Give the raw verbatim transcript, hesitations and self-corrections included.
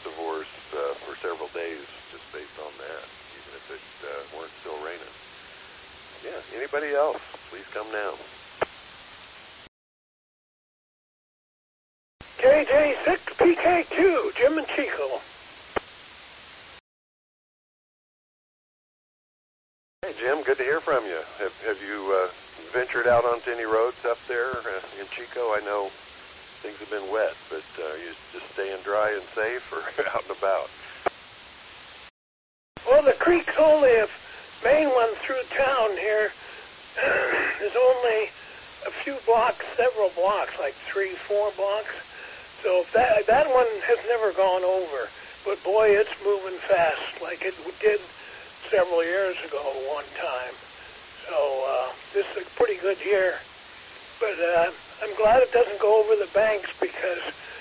reservoirs uh, for several days just based on that, even if it uh, weren't still raining. Yeah, anybody else, please come now. J J six P K two, Jim and Chico. Hey, Jim, good to hear from you. Have, have you uh, ventured out onto any roads up there uh, in Chico? I know things have been wet, but uh, are you just staying dry and safe or out and about? Well, the creek's only a main one through town here. There's only a few blocks, several blocks, like three, four blocks. So that that one has never gone over. But boy, it's moving fast, like it did several years ago one time. So uh, this is a pretty good year. But uh, I'm glad it doesn't go over the banks because